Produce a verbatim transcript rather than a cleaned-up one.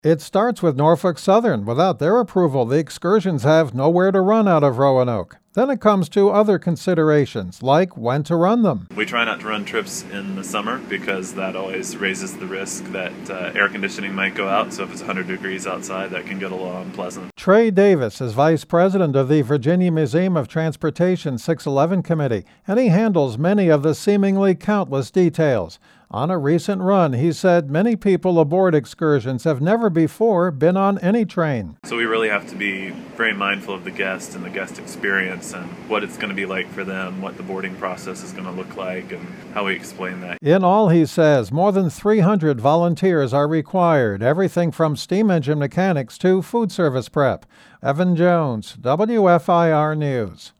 It starts with Norfolk Southern. Without their approval, the excursions have nowhere to run out of Roanoke. Then it comes to other considerations, like when to run them. We try not to run trips in the summer because that always raises the risk that uh, air conditioning might go out. So if it's one hundred degrees outside, that can get a little unpleasant. Trey Davis is vice president of the Virginia Museum of Transportation six eleven Committee, and he handles many of the seemingly countless details. On a recent run, he said many people aboard excursions have never before been on any train. So we really have to be very mindful of the guest and the guest experience and what it's going to be like for them, what the boarding process is going to look like, and how we explain that. In all, he says, more than three hundred volunteers are required, everything from steam engine mechanics to food service prep. Evan Jones, W F I R News.